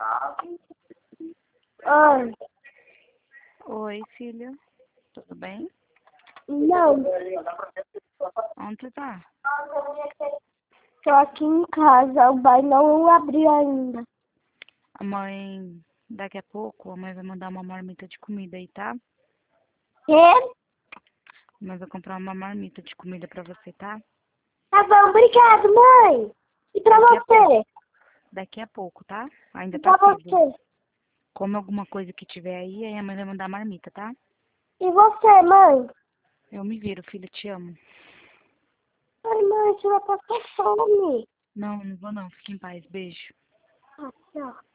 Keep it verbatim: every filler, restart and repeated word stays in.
Oi. Oi, filha. Tudo bem? Não. Onde você tá? Tô aqui em casa. O bar não abriu ainda. A mãe, daqui a pouco, a mãe vai mandar uma marmita de comida aí, tá? Quê? A mãe vai comprar uma marmita de comida pra você, tá? Tá bom, obrigado, mãe. E pra Daqui a você? Daqui a pouco, tá? Ainda E tá pra cedo. você? Come alguma coisa que tiver aí, aí a mãe vai mandar a marmita, tá? E você, mãe? Eu me viro, filha, te amo. Ai, mãe, você vai passar fome. Não, não vou não. Fique em paz. Beijo. Ah, tchau.